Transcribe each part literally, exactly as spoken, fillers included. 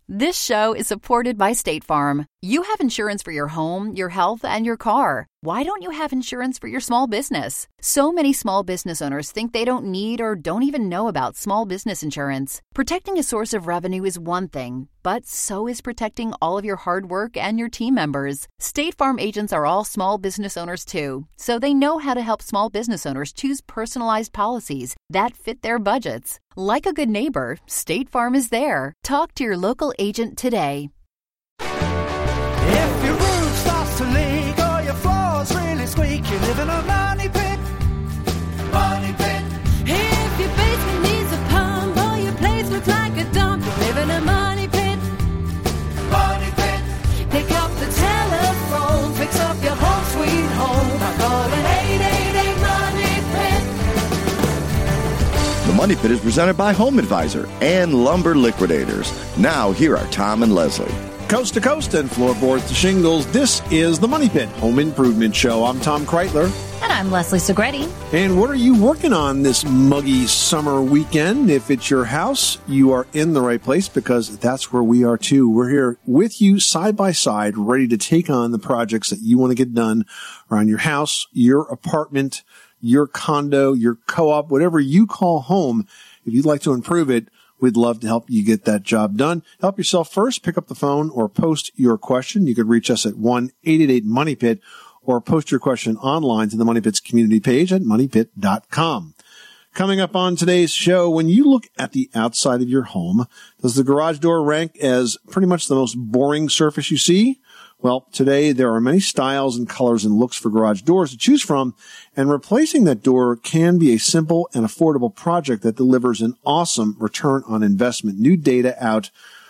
This show is supported by State Farm. You have insurance for your home, your health, and your car. Why don't you have insurance for your small business? So many small business owners think they don't need or don't even know about small business insurance. Protecting a source of revenue is one thing, but so is protecting all of your hard work and your team members. State Farm agents are all small business owners too, so they know how to help small business owners choose personalized policies that fit their budgets. Like a good neighbor, State Farm is there. Talk to your local agent today. If your roof starts to leak or your floor's really squeak, you live in a money pit. Money pit. If your basement needs a pump or your place looks like a dump, you live in a money pit. Money pit. Pick up the telephone, fix up your home sweet home by calling eight eight eight money pit. The Money Pit is presented by Home Advisor and Lumber Liquidators. Now, here are Tom and Leslie. Coast to coast and floorboards to shingles, this is the Money Pit Home Improvement Show. I'm Tom Kreitler. And I'm Leslie Segretti. And what are you working on this muggy summer weekend? If it's your house, you are in the right place because that's where we are too. We're here with you side by side, ready to take on the projects that you want to get done around your house, your apartment, your condo, your co-op, whatever you call home. If you'd like to improve it, we'd love to help you get that job done. Help yourself first. Pick up the phone or post your question. You could reach us at one eight eight eight money pit or post your question online to the Money Pit's community page at money pit dot com. Coming up on today's show, when you look at the outside of your home, does the garage door rank as pretty much the most boring surface you see? Well, today there are many styles and colors and looks for garage doors to choose from, and replacing that door can be a simple and affordable project that delivers an awesome return on investment. New data out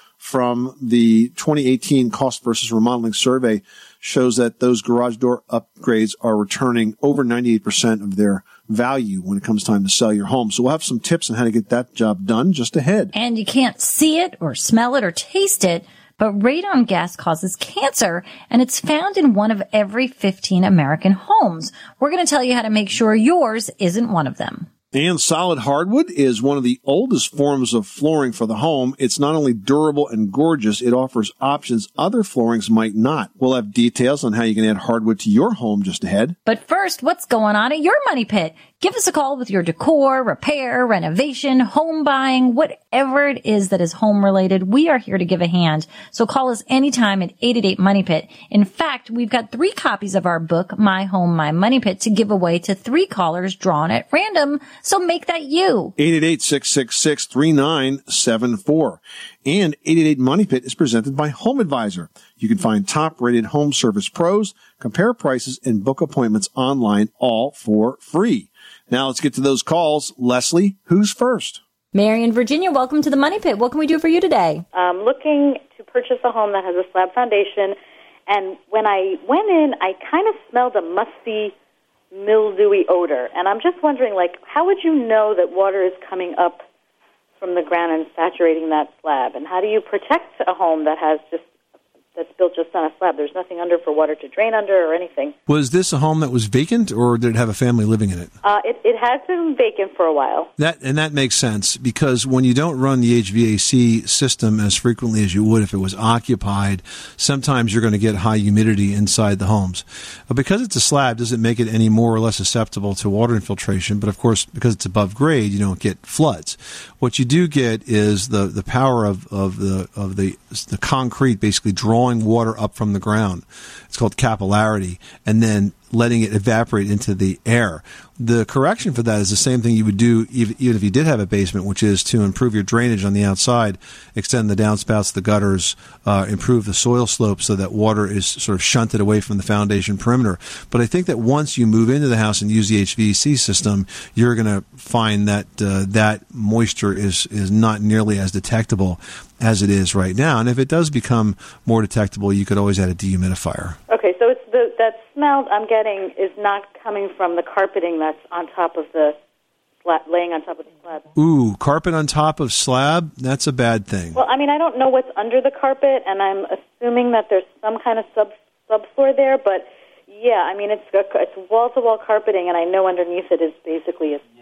from the twenty eighteen Cost versus Remodeling Survey shows that those garage door upgrades are returning over ninety-eight percent of their value when it comes time to sell your home. So we'll have some tips on how to get that job done just ahead. And you can't see it or smell it or taste it, but radon gas causes cancer, and it's found in one of every fifteen American homes. We're going to tell you how to make sure yours isn't one of them. And solid hardwood is one of the oldest forms of flooring for the home. It's not only durable and gorgeous, it offers options other floorings might not. We'll have details on how you can add hardwood to your home just ahead. But first, what's going on at your Money Pit? Give us a call with your decor, repair, renovation, home buying, whatever it is that is home related. We are here to give a hand. So call us anytime at eight eight eight money pit. In fact, we've got three copies of our book, My Home, My Money Pit, to give away to three callers drawn at random. So make that you. eight eight eight, six six six, three nine seven four. And eight eight eight money pit is presented by Home Advisor. You can find top-rated home service pros, compare prices, and book appointments online, all for free. Now let's get to those calls. Leslie, who's first? Mary in Virginia, welcome to the Money Pit. What can we do for you today? I'm looking to purchase a home that has a slab foundation, and when I went in, I kind of smelled a musty, mildewy odor. And I'm just wondering, like, how would you know that water is coming up from the ground and saturating that slab? And how do you protect a home that has just that's built just on a slab? There's nothing under for water to drain under or anything. Was this a home that was vacant, or did it have a family living in it? Uh, it, it has been vacant for a while. That and that makes sense, because when you don't run the H V A C system as frequently as you would if it was occupied, sometimes you're going to get high humidity inside the homes. But because it's a slab, doesn't make it any more or less susceptible to water infiltration. But of course, because it's above grade, you don't get floods. What you do get is the, the power of, of the of the the concrete basically drawing water up from the ground. It's called capillarity, and then letting it evaporate into the air. The correction for that is the same thing you would do even if you did have a basement, which is to improve your drainage on the outside, extend the downspouts, the gutters, uh, improve the soil slope so that water is sort of shunted away from the foundation perimeter. But I think that once you move into the house and use the H V A C system, you're going to find that uh, that moisture is, is not nearly as detectable as it is right now. And if it does become more detectable, you could always add a dehumidifier. Okay, so it's the that smell I'm getting is not coming from the carpeting that's on top of the slab, laying on top of the slab. Ooh, carpet on top of slab? That's a bad thing. Well, I mean, I don't know what's under the carpet, and I'm assuming that there's some kind of sub subfloor there, but yeah, I mean, it's it's wall-to-wall carpeting, and I know underneath it is basically a slab.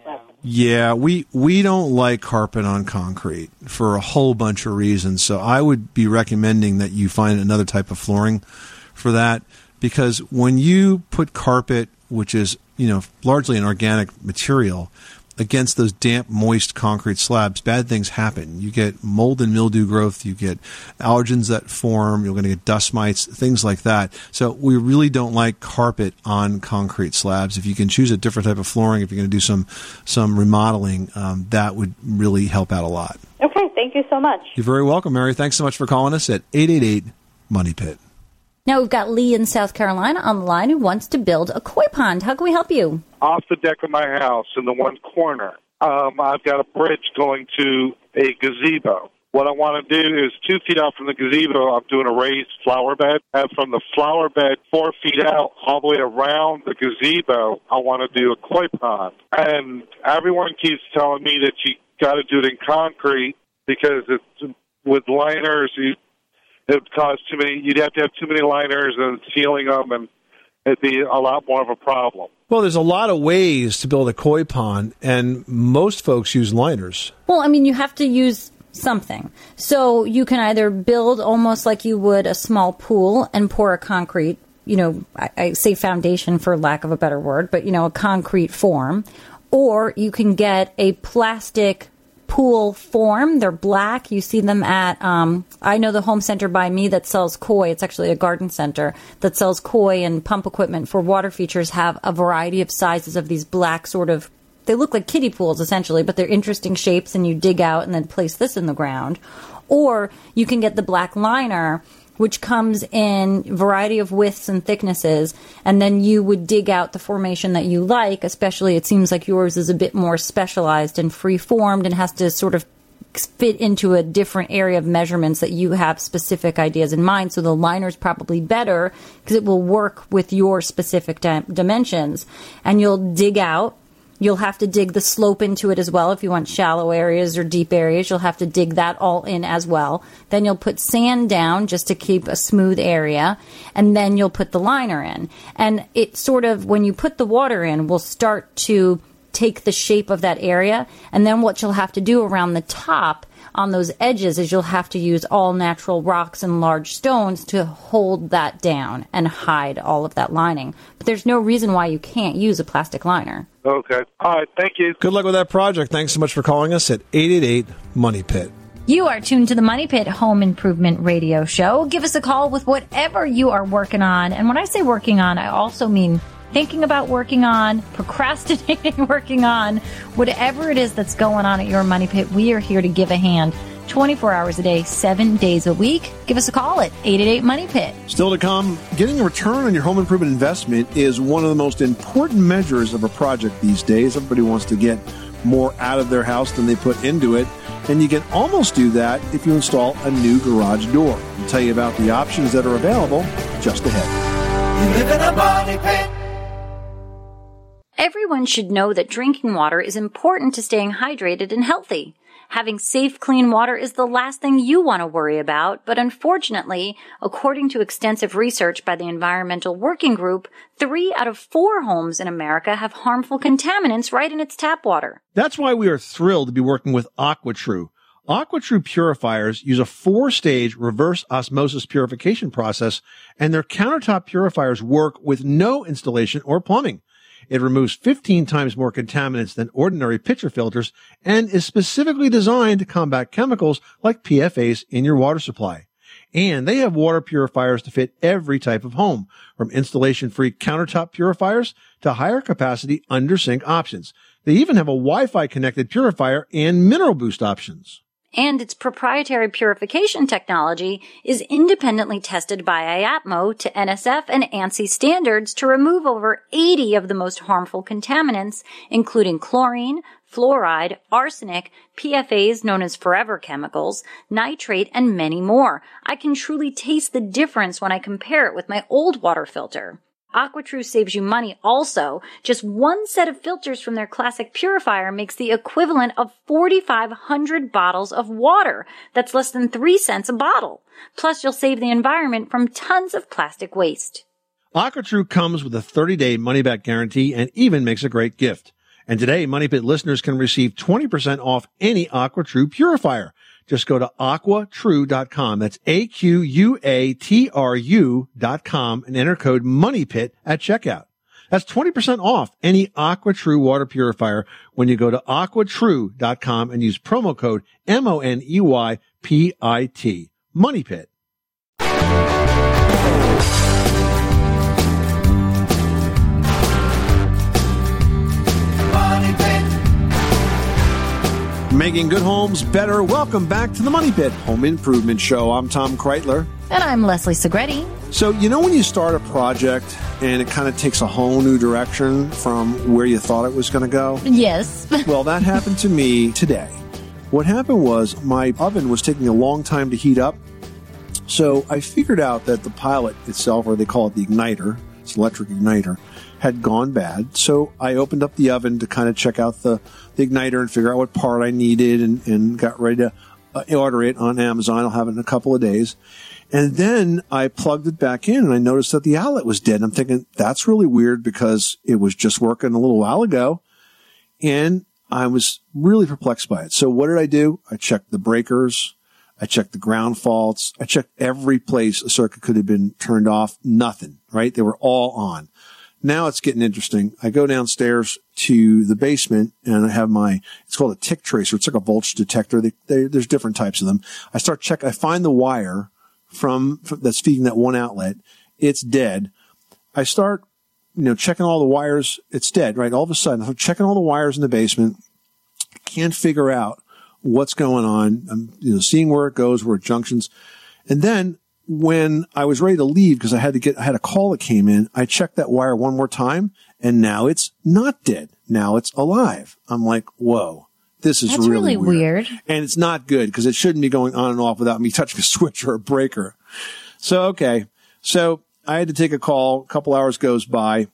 Yeah, we, we don't like carpet on concrete for a whole bunch of reasons. So I would be recommending that you find another type of flooring for that, because when you put carpet, which is, you know, largely an organic material, against those damp, moist concrete slabs, bad things happen. You get mold and mildew growth, you get allergens that form, you're going to get dust mites, things like that. So we really don't like carpet on concrete slabs. If you can choose a different type of flooring, if you're going to do some some remodeling, um, that would really help out a lot. Okay, thank you so much. You're very welcome, Mary. Thanks so much for calling us at eight eight eight, Money Pit. Now we've got Lee in South Carolina on the line who wants to build a koi pond. How can we help you? Off the deck of my house in the one corner, um, I've got a bridge going to a gazebo. What I want to do is two feet out from the gazebo, I'm doing a raised flower bed. And from the flower bed four feet out all the way around the gazebo, I want to do a koi pond. And everyone keeps telling me that you got to do it in concrete because it's with liners, you it would cause too many, you'd have to have too many liners and sealing them, and it'd be a lot more of a problem. Well, there's a lot of ways to build a koi pond, and most folks use liners. Well, I mean, you have to use something. So you can either build almost like you would a small pool and pour a concrete, you know, I, I say foundation for lack of a better word, but, you know, a concrete form. Or you can get a plastic pool form. They're black. You see them at, um, I know the home center by me that sells koi. It's actually a garden center that sells koi and pump equipment for water features have a variety of sizes of these black sort of, they look like kiddie pools essentially, but they're interesting shapes, and you dig out and then place this in the ground. Or you can get the black liner, which comes in a variety of widths and thicknesses, and then you would dig out the formation that you like, especially it seems like yours is a bit more specialized and free-formed and has to sort of fit into a different area of measurements that you have specific ideas in mind. So the liner's probably better because it will work with your specific di- dimensions. And you'll dig out. You'll have to dig the slope into it as well. If you want shallow areas or deep areas, you'll have to dig that all in as well. Then you'll put sand down just to keep a smooth area, and then you'll put the liner in. And it sort of, when you put the water in, will start to take the shape of that area. And then what you'll have to do around the top on those edges is you'll have to use all natural rocks and large stones to hold that down and hide all of that lining. But there's no reason why you can't use a plastic liner. Okay. All right. Thank you. Good luck with that project. Thanks so much for calling us at eight eight eight, Money Pit. You are tuned to the Money Pit Home Improvement Radio Show. Give us a call with whatever you are working on. And when I say working on, I also mean thinking about working on, procrastinating working on, whatever it is that's going on at your Money Pit, we are here to give a hand twenty-four hours a day, seven days a week. Give us a call at eight eight eight, Money Pit. Still to come, getting a return on your home improvement investment is one of the most important measures of a project these days. Everybody wants to get more out of their house than they put into it, and you can almost do that if you install a new garage door. We'll tell you about the options that are available just ahead. You live in a money pit. Everyone should know that drinking water is important to staying hydrated and healthy. Having safe, clean water is the last thing you want to worry about, but unfortunately, according to extensive research by the Environmental Working Group, three out of four homes in America have harmful contaminants right in its tap water. That's why we are thrilled to be working with AquaTrue. AquaTrue purifiers use a four-stage reverse osmosis purification process, and their countertop purifiers work with no installation or plumbing. It removes fifteen times more contaminants than ordinary pitcher filters and is specifically designed to combat chemicals like P F As in your water supply. And they have water purifiers to fit every type of home, from installation-free countertop purifiers to higher capacity under-sink options. They even have a Wi-Fi connected purifier and mineral boost options. And its proprietary purification technology is independently tested by I A P M O to N S F and ANSI standards to remove over eighty of the most harmful contaminants, including chlorine, fluoride, arsenic, P F As known as forever chemicals, nitrate, and many more. I can truly taste the difference when I compare it with my old water filter. AquaTrue saves you money also. Just one set of filters from their classic purifier makes the equivalent of forty-five hundred bottles of water. That's less than three cents a bottle. Plus, you'll save the environment from tons of plastic waste. AquaTrue comes with a thirty-day money-back guarantee and even makes a great gift. And today, Money Pit listeners can receive twenty percent off any AquaTrue purifier. Just go to aqua true dot com. That's A Q U A T R U dot com and enter code MONEYPIT at checkout. That's twenty percent off any AquaTrue water purifier when you go to aqua true dot com and use promo code M O N E Y P I T. Money Pit. Money Pit. Making good homes better. Welcome back to the Money Pit Home Improvement Show. I'm Tom Kreitler. And I'm Leslie Segretti. So, you know when you start a project and it kind of takes a whole new direction from where you thought it was going to go? Yes. Well, that happened to me today. What happened was my oven was taking a long time to heat up. So I figured out that the pilot itself, or they call it the igniter, it's an electric igniter, had gone bad. So I opened up the oven to kind of check out the, the igniter and figure out what part I needed and, and got ready to uh, order it on Amazon. I'll have it in a couple of days. And then I plugged it back in and I noticed that the outlet was dead. I'm thinking, that's really weird because it was just working a little while ago. And I was really perplexed by it. So what did I do? I checked the breakers. I checked the ground faults. I checked every place a circuit could have been turned off. Nothing, right? They were all on. Now it's getting interesting. I go downstairs to the basement and I have my, it's called a tick tracer. It's like a voltage detector. They, they, there's different types of them. I start check. I find the wire from, from that's feeding that one outlet. It's dead. I start, you know, checking all the wires. It's dead, right? All of a sudden, I'm checking all the wires in the basement. Can't figure out what's going on. I'm, you know, seeing where it goes, where it junctions. And then when I was ready to leave, because I had to get, I had a call that came in, I checked that wire one more time and now it's not dead. Now it's alive. I'm like, whoa, this is That's really, really weird. weird. And it's not good because it shouldn't be going on and off without me touching a switch or a breaker. So, okay. So I had to take a call. A couple hours goes by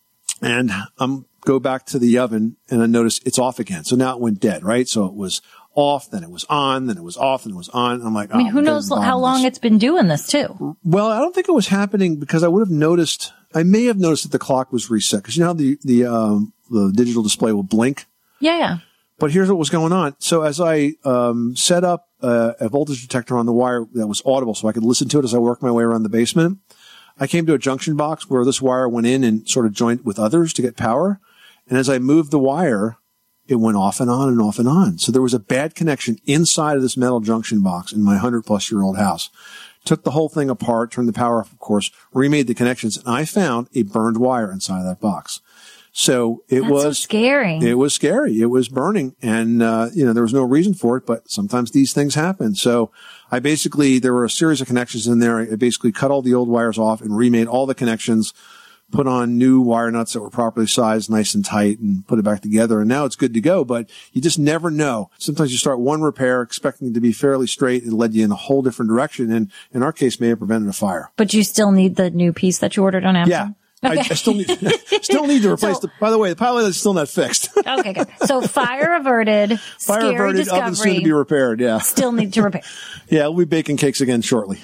and I'm go back to the oven and I notice it's off again. So now it went dead, right? So it was off, then it was on, then it was off, then it was on. I'm like, I mean, oh, who knows how long it's been doing this too? Well, I don't think it was happening because I would have noticed, I may have noticed that the clock was reset because you know how the, the, um, the digital display will blink? Yeah, yeah. But here's what was going on. So as I, um, set up uh, a voltage detector on the wire that was audible so I could listen to it as I worked my way around the basement, I came to a junction box where this wire went in and sort of joined with others to get power. And as I moved the wire, it went off and on and off and on. So there was a bad connection inside of this metal junction box in my hundred plus year old house. Took the whole thing apart, turned the power off, of course, remade the connections, and I found a burned wire inside of that box. So it That's was so scary. It was scary. It was burning, and uh, you know there was no reason for it, but sometimes these things happen. So I basically there were a series of connections in there. I basically cut all the old wires off and remade all the connections. Put on new wire nuts that were properly sized, nice and tight, and put it back together. And now it's good to go, but you just never know. Sometimes you start one repair expecting it to be fairly straight. It led you in a whole different direction. And in our case, may have prevented a fire. But you still need the new piece that you ordered on Amazon? Yeah. Okay. I, I still need, still need to replace So- the, by the way, the pilot is still not fixed. Okay, good. So fire averted, Fire scary averted, discovery, oven soon to be repaired. Yeah. still need to repair. Yeah. We'll be baking cakes again shortly.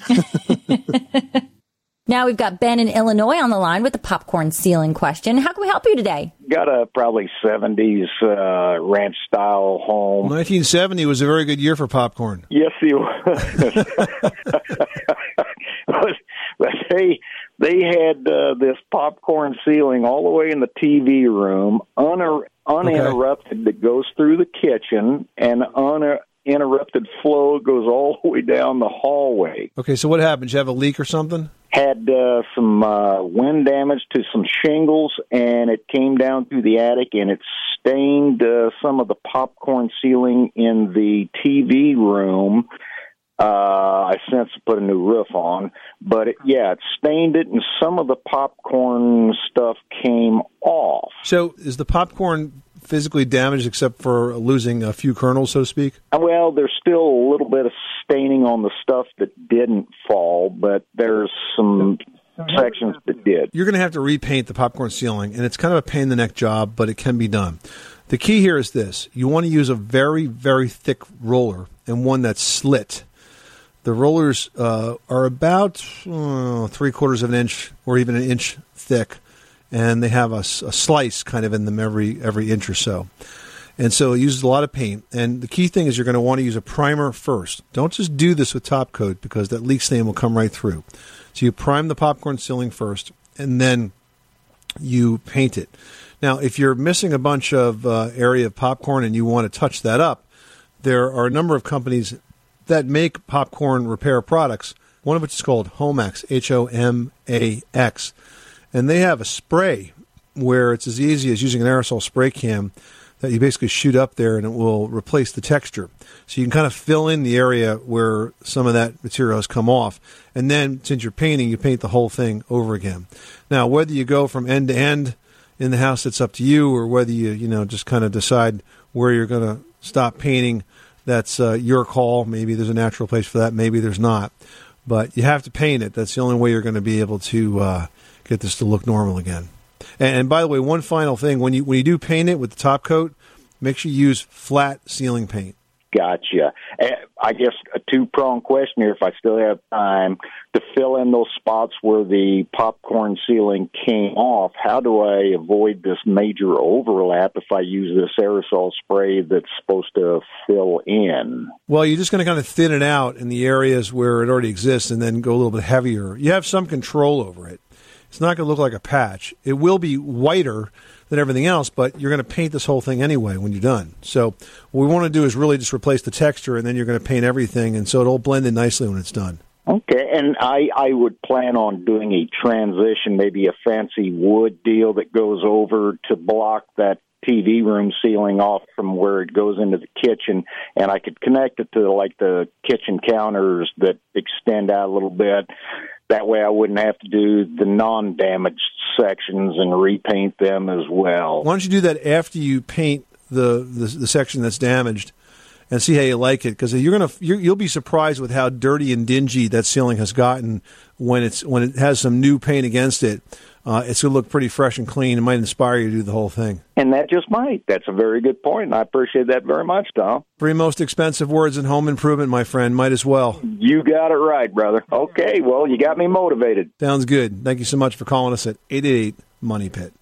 Now we've got Ben in Illinois on the line with the popcorn ceiling question. How can we help you today? Got a probably seventies uh, ranch style home. nineteen seventy was a very good year for popcorn. Yes, it was. But they they had uh, this popcorn ceiling all the way in the T V room, un- uninterrupted, okay. That goes through the kitchen, and uninterrupted flow goes all the way down the hallway. Okay, so what happened? Did you have a leak or something? Had uh, some uh, wind damage to some shingles, and it came down through the attic, and it stained uh, some of the popcorn ceiling in the T V room. Uh, I since put a new roof on, but it, yeah, it stained it, and some of the popcorn stuff came off. So is the popcorn physically damaged except for losing a few kernels, so to speak? Well, there's still a little bit of staining on the stuff that didn't fall, but there's some sections that did. You're going to have to repaint the popcorn ceiling, and it's kind of a pain-in-the-neck job, but it can be done. The key here is this. You want to use a very, very thick roller and one that's slit. The rollers uh, are about uh, three-quarters of an inch or even an inch thick, and they have a, a slice kind of in them every every inch or so. And so it uses a lot of paint. And the key thing is you're going to want to use a primer first. Don't just do this with top coat because that leak stain will come right through. So you prime the popcorn ceiling first, and then you paint it. Now, if you're missing a bunch of uh, area of popcorn and you want to touch that up, there are a number of companies that make popcorn repair products, one of which is called Homax, H O M A X. And they have a spray where it's as easy as using an aerosol spray can that you basically shoot up there and it will replace the texture. So you can kind of fill in the area where some of that material has come off. And then, since you're painting, you paint the whole thing over again. Now, whether you go from end to end in the house, it's up to you, or whether you, you know, just kind of decide where you're going to stop painting, that's uh, your call. Maybe there's a natural place for that. Maybe there's not. But you have to paint it. That's the only way you're going to be able to uh, get this to look normal again. And, and by the way, one final thing, when you when you do paint it with the top coat, make sure you use flat ceiling paint. Gotcha. I guess a two-pronged question here, if I still have time, to fill in those spots where the popcorn ceiling came off. How do I avoid this major overlap if I use this aerosol spray that's supposed to fill in? Well, you're just going to kind of thin it out in the areas where it already exists and then go a little bit heavier. You have some control over it. It's not going to look like a patch. It will be whiter than everything else, but you're going to paint this whole thing anyway when you're done. So what we want to do is really just replace the texture, and then you're going to paint everything, and so it'll blend in nicely when it's done. Okay, and I, I would plan on doing a transition, maybe a fancy wood deal that goes over to block that T V room ceiling off from where it goes into the kitchen, and I could connect it to like the kitchen counters that extend out a little bit. That way I wouldn't have to do the non-damaged sections and repaint them as well. Why don't you do that after you paint the, the, the section that's damaged and see how you like it? Because you're gonna you're, you'll be surprised with how dirty and dingy that ceiling has gotten when it's when it has some new paint against it. Uh, it's going to look pretty fresh and clean. It might inspire you to do the whole thing. And that just might. That's a very good point, and I appreciate that very much, Tom. Three most expensive words in home improvement, my friend. Might as well. You got it right, brother. Okay, well, you got me motivated. Sounds good. Thank you so much for calling us at eight eight eight, money pit.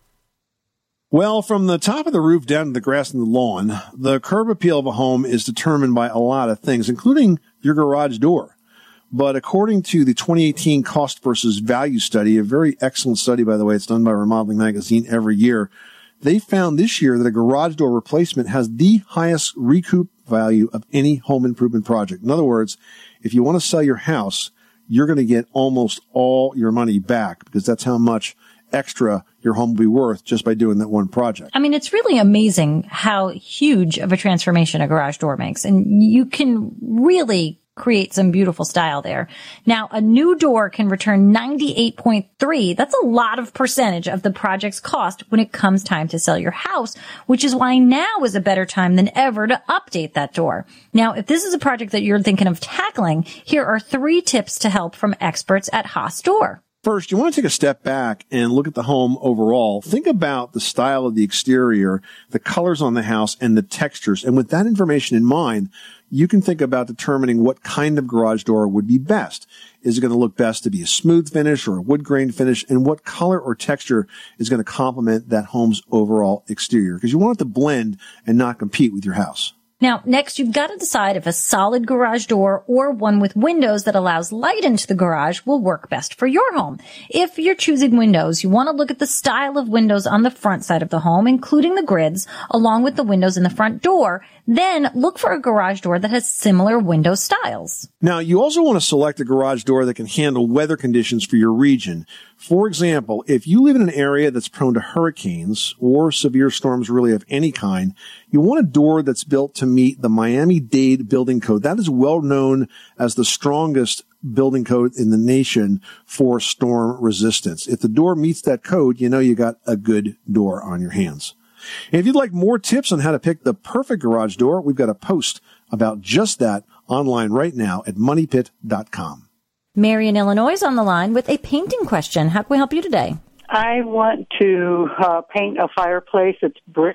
Well, from the top of the roof down to the grass and the lawn, the curb appeal of a home is determined by a lot of things, including your garage door. But according to the twenty eighteen Cost versus Value study, a very excellent study, by the way, it's done by Remodeling Magazine every year, they found this year that a garage door replacement has the highest recoup value of any home improvement project. In other words, if you want to sell your house, you're going to get almost all your money back because that's how much extra your home will be worth just by doing that one project. I mean, it's really amazing how huge of a transformation a garage door makes. And you can really create some beautiful style there. Now, a new door can return ninety-eight point three. That's a lot of percentage of the project's cost when it comes time to sell your house, which is why now is a better time than ever to update that door. Now, if this is a project that you're thinking of tackling, here are three tips to help from experts at Haas Door. First, you want to take a step back and look at the home overall. Think about the style of the exterior, the colors on the house, and the textures. And with that information in mind, you can think about determining what kind of garage door would be best. Is it going to look best to be a smooth finish or a wood grain finish? And what color or texture is going to complement that home's overall exterior? Because you want it to blend and not compete with your house. Now, next, you've got to decide if a solid garage door or one with windows that allows light into the garage will work best for your home. If you're choosing windows, you want to look at the style of windows on the front side of the home, including the grids, along with the windows in the front door. Then look for a garage door that has similar window styles. Now, you also want to select a garage door that can handle weather conditions for your region. For example, if you live in an area that's prone to hurricanes or severe storms really of any kind, you want a door that's built to meet the Miami-Dade building code. That is well known as the strongest building code in the nation for storm resistance. If the door meets that code, you know you got a good door on your hands. And if you'd like more tips on how to pick the perfect garage door, we've got a post about just that online right now at money pit dot com. Mary in Illinois is on the line with a painting question. How can we help you today? I want to uh, paint a fireplace. It's brick,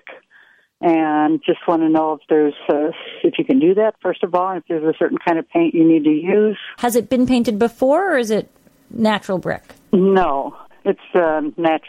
and just want to know if there's uh, if you can do that, first of all, and if there's a certain kind of paint you need to use. Has it been painted before, or is it natural brick? No, it's uh, natural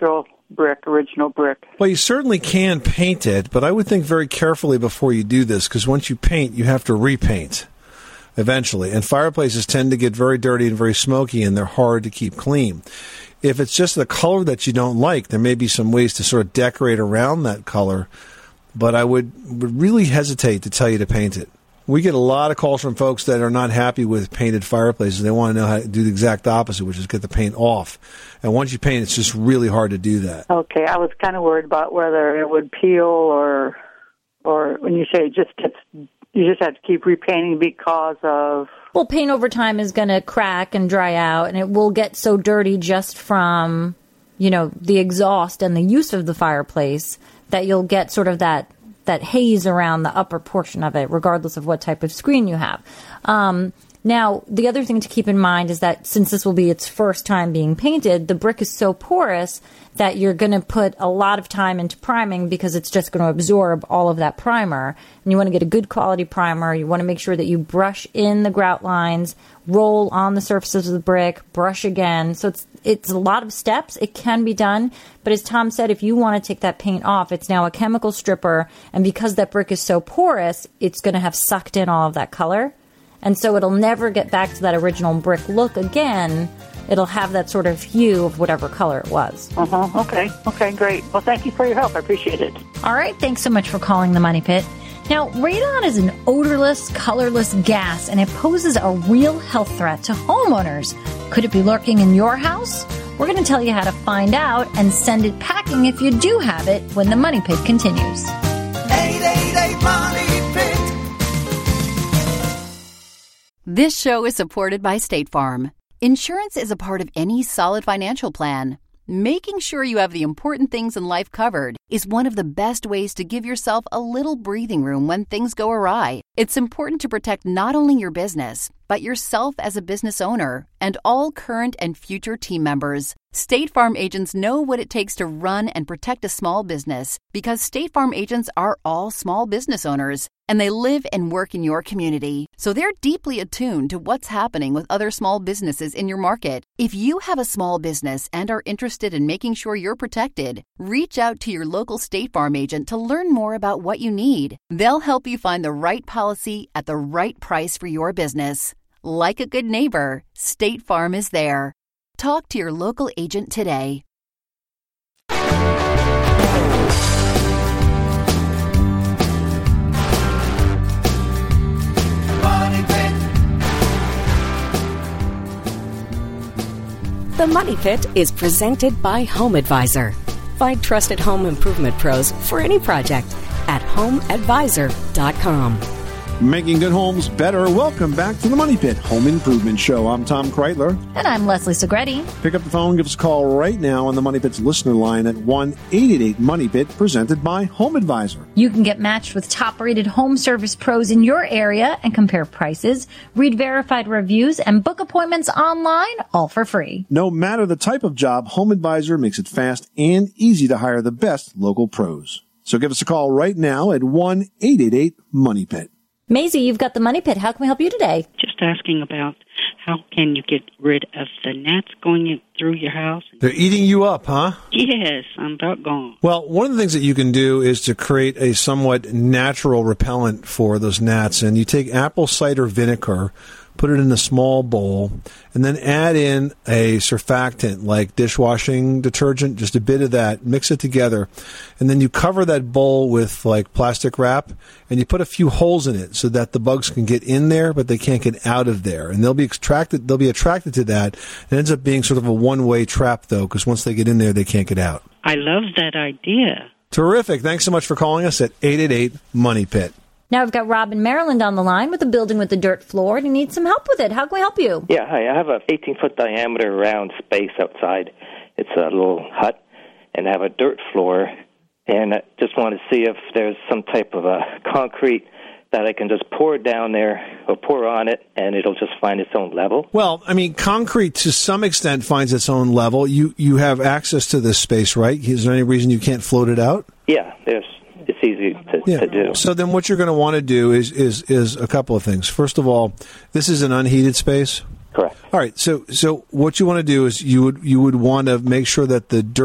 brick, original brick. Well, you certainly can paint it, but I would think very carefully before you do this, because once you paint, you have to repaint eventually. And fireplaces tend to get very dirty and very smoky, and they're hard to keep clean. If it's just the color that you don't like, there may be some ways to sort of decorate around that color, but I would, would really hesitate to tell you to paint it. We get a lot of calls from folks that are not happy with painted fireplaces. They want to know how to do the exact opposite, which is get the paint off. And once you paint, it's just really hard to do that. Okay, I was kind of worried about whether it would peel or, or when you say it just gets, you just have to keep repainting because of... Well, paint over time is going to crack and dry out, and it will get so dirty just from, you know, the exhaust and the use of the fireplace that you'll get sort of that that haze around the upper portion of it, regardless of what type of screen you have. Um, now, the other thing to keep in mind is that since this will be its first time being painted, the brick is so porous that you're going to put a lot of time into priming because it's just going to absorb all of that primer. And you want to get a good quality primer. You want to make sure that you brush in the grout lines, roll on the surfaces of the brick, brush again. So it's it's a lot of steps. It can be done. But as Tom said, if you want to take that paint off, it's now a chemical stripper. And because that brick is so porous, it's going to have sucked in all of that color. And so it'll never get back to that original brick look again. It'll have that sort of hue of whatever color it was. Uh-huh. Okay. Okay, great. Well, thank you for your help. I appreciate it. All right. Thanks so much for calling the Money Pit. Now, radon is an odorless, colorless gas, and it poses a real health threat to homeowners. Could it be lurking in your house? We're going to tell you how to find out and send it packing if you do have it when the Money Pit continues. eight eight eight Money Pit. This show is supported by State Farm. Insurance is a part of any solid financial plan. Making sure you have the important things in life covered is one of the best ways to give yourself a little breathing room when things go awry. It's important to protect not only your business, but yourself as a business owner and all current and future team members. State Farm agents know what it takes to run and protect a small business because State Farm agents are all small business owners and they live and work in your community. So they're deeply attuned to what's happening with other small businesses in your market. If you have a small business and are interested in making sure you're protected, reach out to your local State Farm agent to learn more about what you need. They'll help you find the right policy at the right price for your business. Like a good neighbor, State Farm is there. Talk to your local agent today. Money Pit. The Money Pit is presented by Home Advisor. Find trusted home improvement pros for any project at home advisor dot com. Making good homes better. Welcome back to the Money Pit Home Improvement Show. I'm Tom Kreitler. And I'm Leslie Segretti. Pick up the phone, give us a call right now on the Money Pit's listener line at one eight eight eight Money Pit, presented by Home Advisor. You can get matched with top-rated home service pros in your area and compare prices, read verified reviews, and book appointments online, all for free. No matter the type of job, Home Advisor makes it fast and easy to hire the best local pros. So give us a call right now at one eight eight eight Money Pit. Maisie, you've got the Money Pit. How can we help you today? Just asking about how can you get rid of the gnats going in through your house. They're eating you up, huh? Yes, I'm about gone. Well, one of the things that you can do is to create a somewhat natural repellent for those gnats. And you take apple cider vinegar, put it in a small bowl, and then add in a surfactant like dishwashing detergent, just a bit of that, mix it together, and then you cover that bowl with like plastic wrap, and you put a few holes in it so that the bugs can get in there, but they can't get out of there. And they'll be attracted, they'll be attracted to that. It ends up being sort of a one-way trap, though, because once they get in there, they can't get out. I love that idea. Terrific. Thanks so much for calling us at eight eight eight Money Pit. Now we've got Rob in Maryland on the line with a building with a dirt floor, and he needs some help with it. How can we help you? Yeah, hi. I have a eighteen-foot diameter round space outside. It's a little hut, and I have a dirt floor, and I just want to see if there's some type of a concrete that I can just pour down there or pour on it, and it'll just find its own level. Well, I mean, concrete to some extent finds its own level. You you have access to this space, right? Is there any reason you can't float it out? Yeah, there's. It's easy to, yeah. to do. So then what you're going to want to do is, is is a couple of things. First of all, this is an unheated space. Correct. All right. So so what you want to do is you would you would want to make sure that the dirt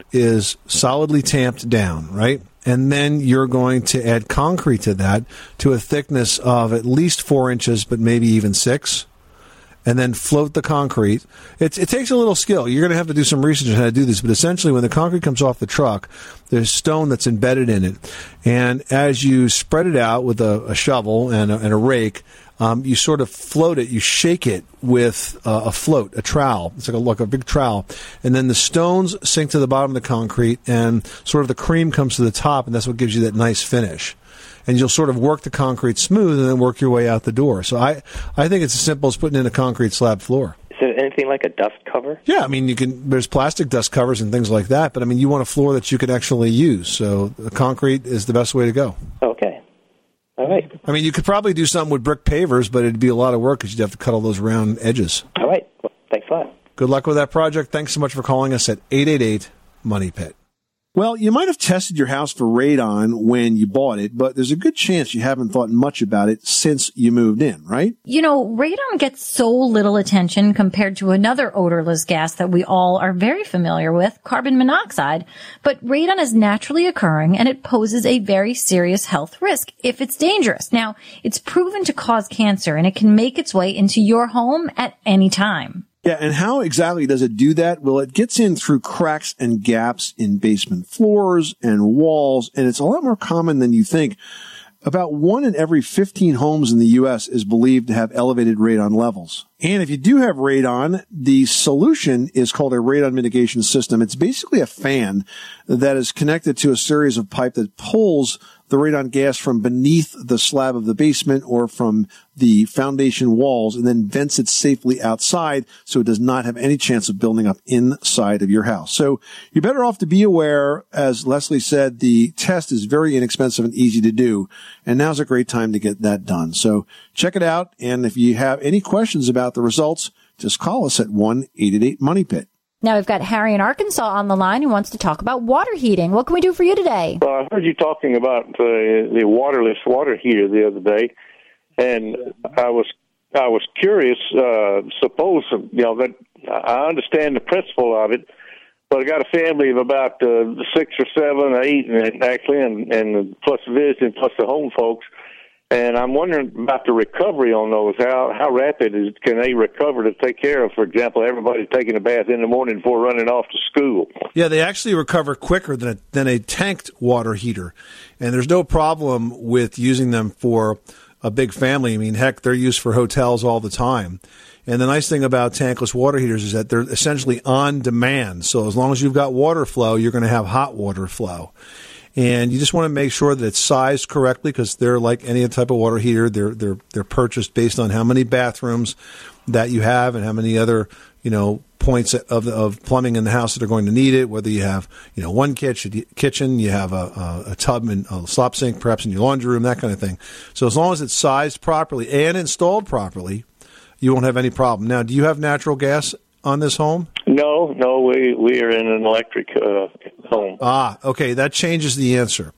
is solidly tamped down, right? And then you're going to add concrete to that to a thickness of at least four inches, but maybe even six. And then float the concrete. It, it takes a little skill. You're going to have to do some research on how to do this. But essentially, when the concrete comes off the truck, there's stone that's embedded in it. And as you spread it out with a, a shovel and a, and a rake, um, you sort of float it. You shake it with uh, a float, a trowel. It's like a, like a big trowel. And then the stones sink to the bottom of the concrete, and sort of the cream comes to the top, and that's what gives you that nice finish. And you'll sort of work the concrete smooth and then work your way out the door. So I, I think it's as simple as putting in a concrete slab floor. Is there anything like a dust cover? Yeah, I mean, you can. There's plastic dust covers and things like that, but I mean, you want a floor that you can actually use. So the concrete is the best way to go. Okay. All right. I mean, you could probably do something with brick pavers, but it'd be a lot of work because you'd have to cut all those round edges. All right. Well, thanks a lot. Good luck with that project. Thanks so much for calling us at eight eight eight, MONEY PIT. Well, you might have tested your house for radon when you bought it, but there's a good chance you haven't thought much about it since you moved in, right? You know, radon gets so little attention compared to another odorless gas that we all are very familiar with, carbon monoxide. But radon is naturally occurring, and it poses a very serious health risk if it's dangerous. Now, it's proven to cause cancer, and it can make its way into your home at any time. Yeah, and how exactly does it do that? Well, it gets in through cracks and gaps in basement floors and walls, and it's a lot more common than you think. About one in every fifteen homes in the U S is believed to have elevated radon levels. And if you do have radon, the solution is called a radon mitigation system. It's basically a fan that is connected to a series of pipe that pulls the radon gas from beneath the slab of the basement or from the foundation walls and then vents it safely outside so it does not have any chance of building up inside of your house. So you're better off to be aware. As Leslie said, the test is very inexpensive and easy to do, and now's a great time to get that done. So check it out, and if you have any questions about the results, just call us at one eight eight eight, MONEY PIT. Now we've got Harry in Arkansas on the line who wants to talk about water heating. What can we do for you today? Well, I heard you talking about uh, the waterless water heater the other day, and I was I was curious. Uh, suppose you know that I understand the principle of it, but I got a family of about uh, six or seven, or eight, and actually, and, and plus visiting, plus the home folks. And I'm wondering about the recovery on those. How how rapid is can they recover to take care of, for example, everybody taking a bath in the morning before running off to school? Yeah, they actually recover quicker than a, than a tanked water heater. And there's no problem with using them for a big family. I mean, heck, they're used for hotels all the time. And the nice thing about tankless water heaters is that they're essentially on demand. So as long as you've got water flow, you're going to have hot water flow. And you just want to make sure that it's sized correctly because they're like any other type of water heater. They're they're they're purchased based on how many bathrooms that you have and how many other, you know, points of of plumbing in the house that are going to need it. Whether you have, you know, one kitchen, kitchen, you have a, a, a tub and a slop sink, perhaps in your laundry room, that kind of thing. So as long as it's sized properly and installed properly, you won't have any problem. Now, do you have natural gas on this home? No, no, we we are in an electric uh, home. Ah, okay, that changes the answer.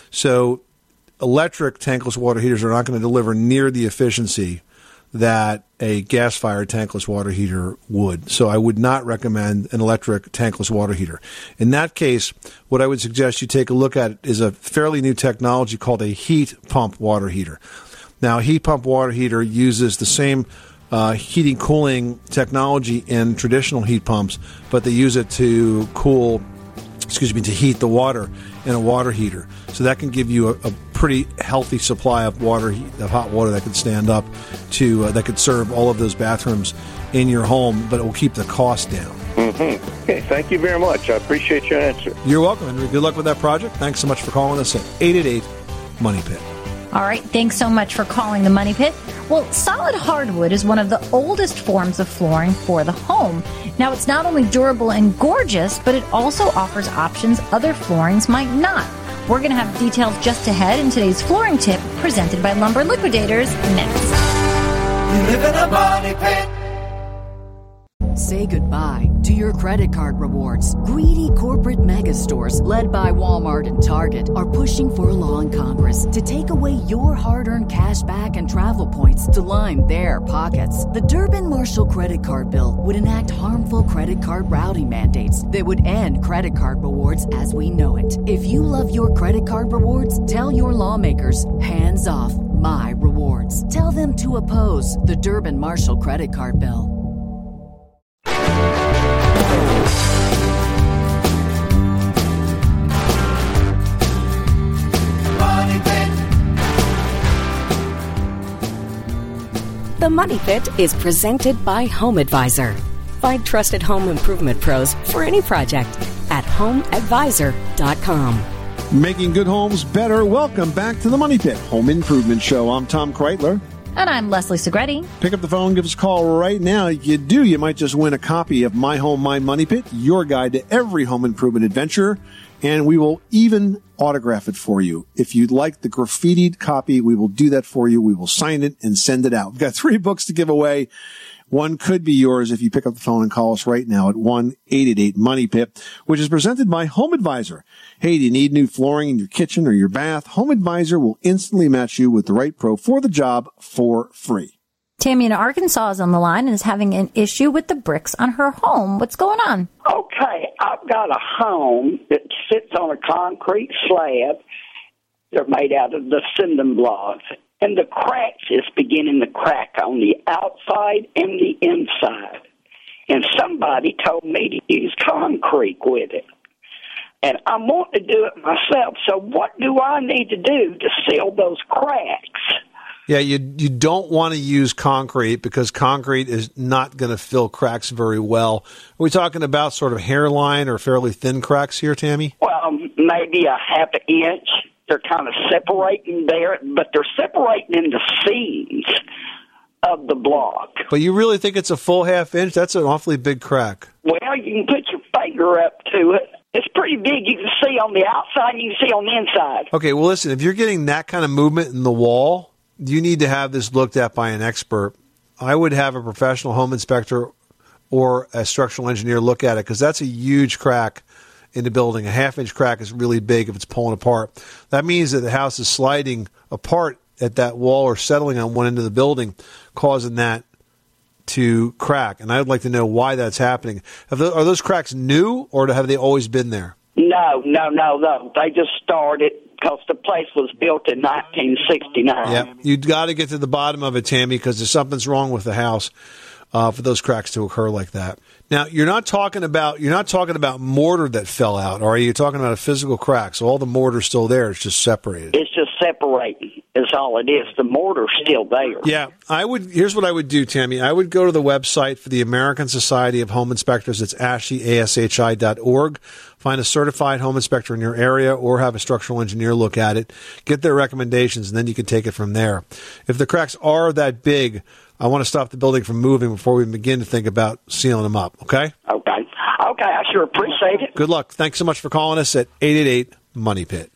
So electric tankless water heaters are not going to deliver near the efficiency that a gas-fired tankless water heater would. So I would not recommend an electric tankless water heater. In that case, what I would suggest you take a look at is a fairly new technology called a heat pump water heater. Now, a heat pump water heater uses the same Uh, heating, cooling technology in traditional heat pumps, but they use it to cool, excuse me, to heat the water in a water heater. So that can give you a, a pretty healthy supply of water, of hot water that could stand up to, uh, that could serve all of those bathrooms in your home, but it will keep the cost down. Mm-hmm. Okay, thank you very much. I appreciate your answer. You're welcome, Henry. Good luck with that project. Thanks so much for calling us at eight eight eight, MONEY PIT. All right, thanks so much for calling the Money Pit. Well, solid hardwood is one of the oldest forms of flooring for the home. Now, it's not only durable and gorgeous, but it also offers options other floorings might not. We're going to have details just ahead in today's flooring tip presented by Lumber Liquidators next. You live in a money pit. Say goodbye to your credit card rewards. Greedy corporate mega stores, led by Walmart and Target, are pushing for a law in Congress to take away your hard-earned cash back and travel points to line their pockets. The Durbin-Marshall credit card bill would enact harmful credit card routing mandates that would end credit card rewards as we know it. If you love your credit card rewards, tell your lawmakers, hands off my rewards. Tell them to oppose the Durbin-Marshall credit card bill. The Money Pit is presented by Home Advisor. Find trusted home improvement pros for any project at home advisor dot com. Making good homes better. Welcome back to the Money Pit Home Improvement Show. I'm Tom Kreitler. And I'm Leslie Segretti. Pick up the phone, give us a call right now. If you do, you might just win a copy of My Home, My Money Pit, your guide to every home improvement adventure. And we will even autograph it for you. If you'd like the graffitied copy, we will do that for you. We will sign it and send it out. We've got three books to give away. One could be yours if you pick up the phone and call us right now at one eight eight eight money pit, which is presented by Home Advisor. Hey, do you need new flooring in your kitchen or your bath? Home Advisor will instantly match you with the right pro for the job for free. Tammy in Arkansas is on the line and is having an issue with the bricks on her home. What's going on? Okay, I've got a home that sits on a concrete slab. They're made out of the cinder blocks. And the cracks is beginning to crack on the outside and the inside. And somebody told me to use concrete with it. And I want to do it myself. So what do I need to do to seal those cracks? Yeah, you you don't want to use concrete because concrete is not going to fill cracks very well. Are we talking about sort of hairline or fairly thin cracks here, Tammy? Well, maybe a half an inch. They're kind of separating there, but they're separating in the seams of the block. But you really think it's a full half inch? That's an awfully big crack. Well, you can put your finger up to it. It's pretty big. You can see on the outside and you can see on the inside. Okay, well, listen, if you're getting that kind of movement in the wall, you need to have this looked at by an expert. I would have a professional home inspector or a structural engineer look at it because that's a huge crack in the building. A half-inch crack is really big if it's pulling apart. That means that the house is sliding apart at that wall or settling on one end of the building, causing that to crack. And I would like to know why that's happening. Have those, are those cracks new, or have they always been there? No, no, no, no. They just started because the place was built in nineteen sixty-nine. Yeah, you've got to get to the bottom of it, Tammy, because there's something's wrong with the house uh, for those cracks to occur like that. Now, you're not talking about you're not talking about mortar that fell out, or are you talking about a physical crack? So all the mortar's still there; it's just separated. It's just separating. Is all it is. The mortar's still there. Yeah, I would. Here's what I would do, Tammy. I would go to the website for the American Society of Home Inspectors. It's A S H I, A S H I dot org. Find a certified home inspector in your area, or have a structural engineer look at it. Get their recommendations, and then you can take it from there. If the cracks are that big, I want to stop the building from moving before we begin to think about sealing them up, okay? Okay. Okay, I sure appreciate it. Good luck. Thanks so much for calling us at eight eight eight money pit.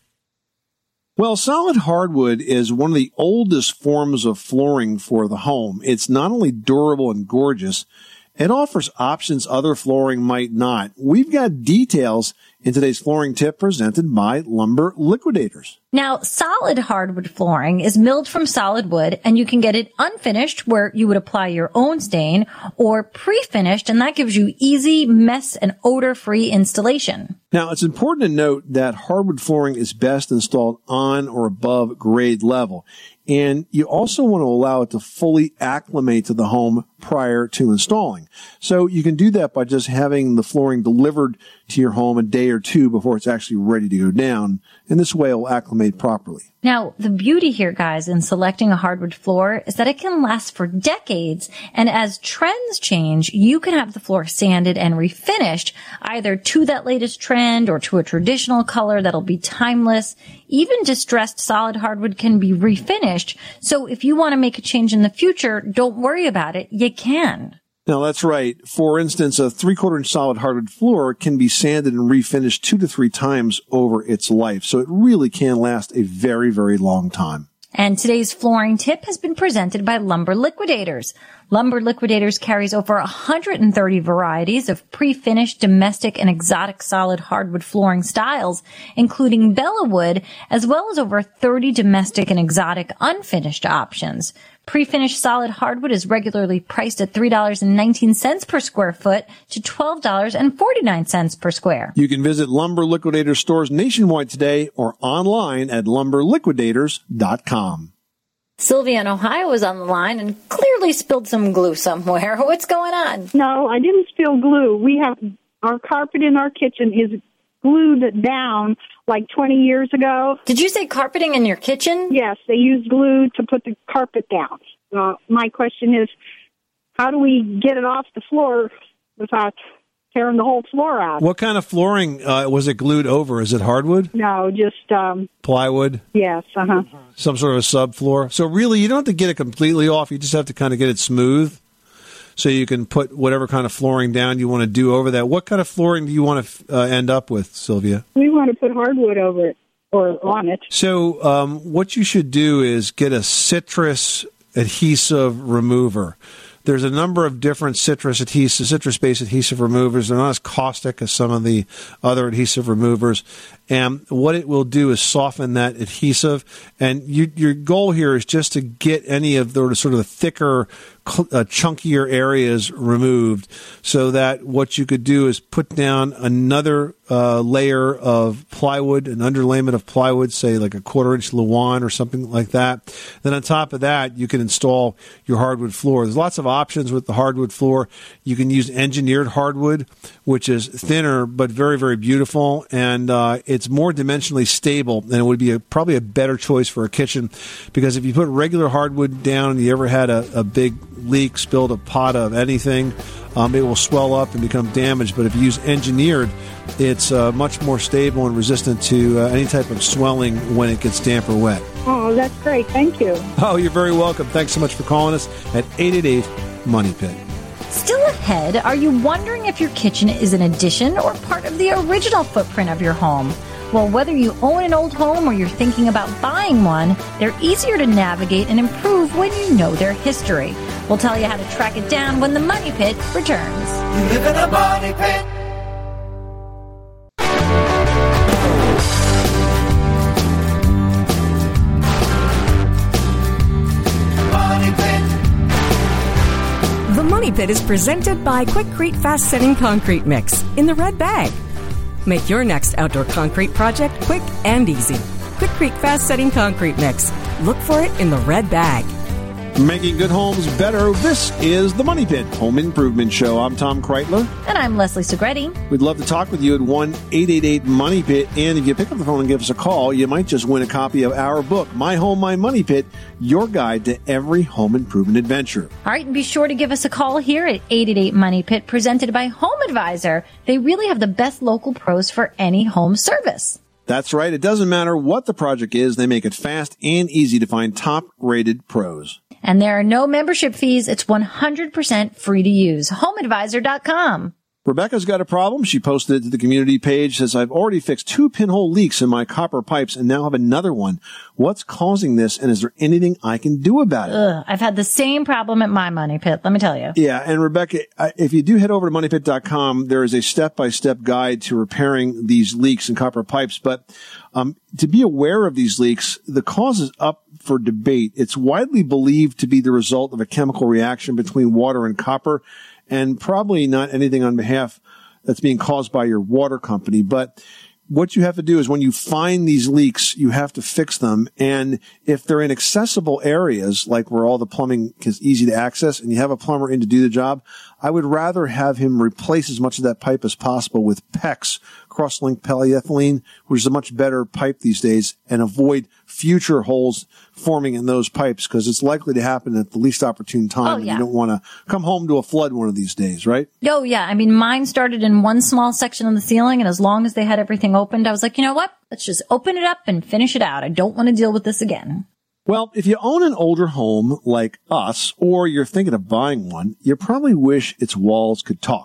Well, solid hardwood is one of the oldest forms of flooring for the home. It's not only durable and gorgeous, it offers options other flooring might not. We've got details in today's flooring tip presented by Lumber Liquidators. Now, solid hardwood flooring is milled from solid wood, and you can get it unfinished, where you would apply your own stain, or pre-finished, and that gives you easy, mess, and odor-free installation. Now, it's important to note that hardwood flooring is best installed on or above grade level, and you also want to allow it to fully acclimate to the home prior to installing. So you can do that by just having the flooring delivered to your home a day or two before it's actually ready to go down, and this way it will acclimate properly. Now, the beauty here, guys, in selecting a hardwood floor is that it can last for decades, and as trends change, you can have the floor sanded and refinished, either to that latest trend or to a traditional color that'll be timeless. Even distressed solid hardwood can be refinished, so if you want to make a change in the future, don't worry about it, you can. Now, that's right. For instance, a three-quarter inch solid hardwood floor can be sanded and refinished two to three times over its life. So it really can last a very, very long time. And today's flooring tip has been presented by Lumber Liquidators. Lumber Liquidators carries over one hundred thirty varieties of pre-finished domestic and exotic solid hardwood flooring styles, including Bella Wood, as well as over thirty domestic and exotic unfinished options. Pre-finished solid hardwood is regularly priced at three dollars and nineteen cents per square foot to twelve dollars and forty-nine cents per square. You can visit Lumber Liquidators stores nationwide today or online at lumber liquidators dot com. Sylvia in Ohio was on the line and clearly spilled some glue somewhere. What's going on? No, I didn't spill glue. We have our carpet in our kitchen is glued down like twenty years ago. Did you say carpeting in your kitchen? Yes, they use glue to put the carpet down. Uh, my question is, how do we get it off the floor without tearing the whole floor out? What kind of flooring uh, was it glued over? Is it hardwood? No, just um, plywood? Yes, uh-huh. Some sort of a subfloor. So really, you don't have to get it completely off. You just have to kind of get it smooth so you can put whatever kind of flooring down you want to do over that. What kind of flooring do you want to uh, end up with, Sylvia? We want to put hardwood over it or on it. So um, what you should do is get a citrus adhesive remover. There's a number of different citrus adhesive, citrus-based adhesive removers. They're not as caustic as some of the other adhesive removers. And what it will do is soften that adhesive. And you, your goal here is just to get any of the sort of the thicker, uh, chunkier areas removed, so that what you could do is put down another uh, layer of plywood, an underlayment of plywood, say like a quarter-inch Luan or something like that. Then on top of that, you can install your hardwood floor. There's lots of options with the hardwood floor. You can use engineered hardwood, which is thinner but very, very beautiful, and uh, it's more dimensionally stable, and it would be a, probably a better choice for a kitchen, because if you put regular hardwood down and you ever had a, a big leak, spilled a pot of anything, um, it will swell up and become damaged. But if you use engineered, it's uh, much more stable and resistant to uh, any type of swelling when it gets damp or wet. Oh, that's great. Thank you. Oh, you're very welcome. Thanks so much for calling us at eight eight eight, money pit. Still ahead, are you wondering if your kitchen is an addition or part of the original footprint of your home? Well, whether you own an old home or you're thinking about buying one, they're easier to navigate and improve when you know their history. We'll tell you how to track it down when the Money Pit returns. You live in a money pit. Money pit. The Money Pit is presented by Quikrete Fast Setting Concrete Mix in the red bag. Make your next outdoor concrete project quick and easy. Quikrete Fast Setting Concrete Mix. Look for it in the red bag. Making good homes better. This is the Money Pit Home Improvement Show. I'm Tom Kreitler. And I'm Leslie Segretti. We'd love to talk with you at one eight eight eight money pit. And if you pick up the phone and give us a call, you might just win a copy of our book, My Home, My Money Pit, your guide to every home improvement adventure. All right, and be sure to give us a call here at eight eight eight money pit, presented by Home Advisor. They really have the best local pros for any home service. That's right. It doesn't matter what the project is. They make it fast and easy to find top-rated pros. And there are no membership fees. It's one hundred percent free to use. home advisor dot com. Rebecca's got a problem. She posted it to the community page, says, I've already fixed two pinhole leaks in my copper pipes and now have another one. What's causing this, and is there anything I can do about it? Ugh, I've had the same problem at my Money Pit, let me tell you. Yeah, and Rebecca, if you do head over to money pit dot com, there is a step-by-step guide to repairing these leaks in copper pipes. But um, to be aware of these leaks, the cause is up for debate. It's widely believed to be the result of a chemical reaction between water and copper, and probably not anything on behalf that's being caused by your water company. But what you have to do is when you find these leaks, you have to fix them. And if they're in accessible areas, like where all the plumbing is easy to access and you have a plumber in to do the job, I would rather have him replace as much of that pipe as possible with PEX, cross-linked polyethylene, which is a much better pipe these days, and avoid future holes forming in those pipes, because it's likely to happen at the least opportune time. Oh, yeah. And you don't want to come home to a flood one of these days, right? Oh, yeah. I mean, mine started in one small section of the ceiling, and as long as they had everything opened, I was like, you know what? Let's just open it up and finish it out. I don't want to deal with this again. Well, if you own an older home like us, or you're thinking of buying one, you probably wish its walls could talk.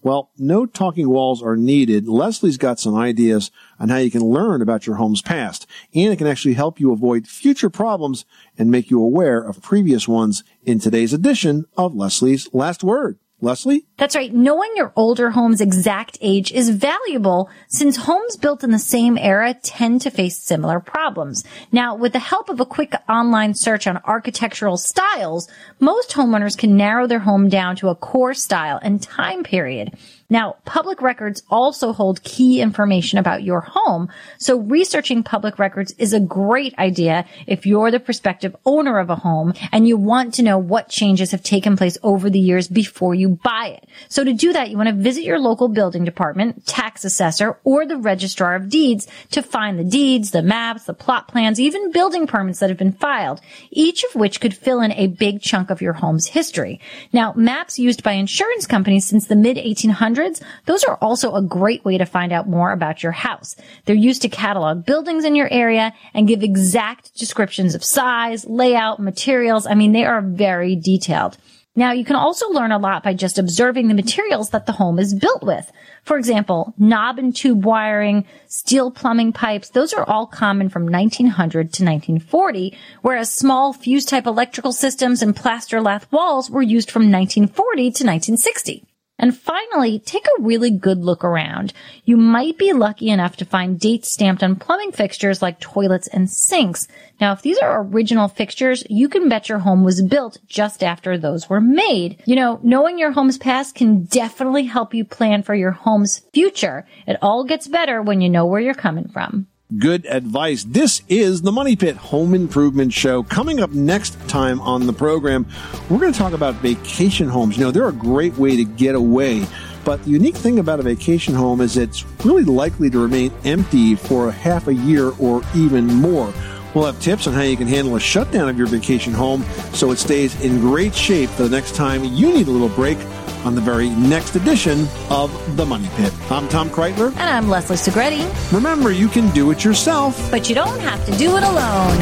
Well, no talking walls are needed. Leslie's got some ideas on how you can learn about your home's past, and it can actually help you avoid future problems and make you aware of previous ones in today's edition of Leslie's Last Word. Leslie? That's right. Knowing your older home's exact age is valuable since homes built in the same era tend to face similar problems. Now, with the help of a quick online search on architectural styles, most homeowners can narrow their home down to a core style and time period. Now, public records also hold key information about your home, so researching public records is a great idea if you're the prospective owner of a home and you want to know what changes have taken place over the years before you buy it. So to do that, you want to visit your local building department, tax assessor, or the registrar of deeds to find the deeds, the maps, the plot plans, even building permits that have been filed, each of which could fill in a big chunk of your home's history. Now, maps used by insurance companies since the mid eighteen hundreds, those are also a great way to find out more about your house. They're used to catalog buildings in your area and give exact descriptions of size, layout, materials. I mean, they are very detailed. Now, you can also learn a lot by just observing the materials that the home is built with. For example, knob and tube wiring, steel plumbing pipes, those are all common from nineteen hundred to nineteen forty, whereas small fuse-type electrical systems and plaster lath walls were used from nineteen forty to nineteen sixty. And finally, take a really good look around. You might be lucky enough to find dates stamped on plumbing fixtures like toilets and sinks. Now, if these are original fixtures, you can bet your home was built just after those were made. You know, knowing your home's past can definitely help you plan for your home's future. It all gets better when you know where you're coming from. Good advice. This is the Money Pit Home Improvement Show. Coming up next time on the program, we're going to talk about vacation homes. You know, they're a great way to get away, but the unique thing about a vacation home is it's really likely to remain empty for a half a year or even more. We'll have tips on how you can handle a shutdown of your vacation home so it stays in great shape for the next time you need a little break on the very next edition of The Money Pit. I'm Tom Kreitler. And I'm Leslie Segretti. Remember, you can do it yourself, but you don't have to do it alone.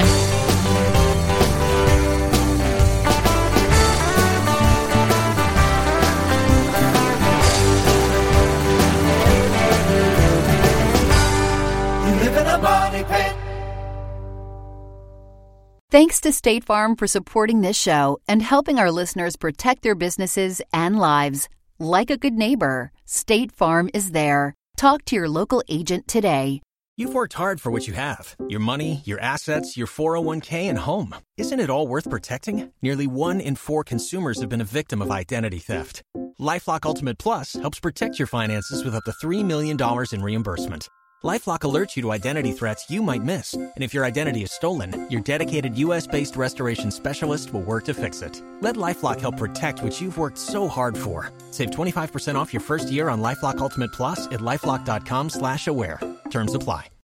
You live in a money pit. Thanks to State Farm for supporting this show and helping our listeners protect their businesses and lives. Like a good neighbor, State Farm is there. Talk to your local agent today. You've worked hard for what you have. Your money, your assets, your four oh one k, and home. Isn't it all worth protecting? Nearly one in four consumers have been a victim of identity theft. LifeLock Ultimate Plus helps protect your finances with up to three million dollars in reimbursement. LifeLock alerts you to identity threats you might miss. And if your identity is stolen, your dedicated U S-based restoration specialist will work to fix it. Let LifeLock help protect what you've worked so hard for. Save twenty-five percent off your first year on LifeLock Ultimate Plus at LifeLock.com slash aware. Terms apply.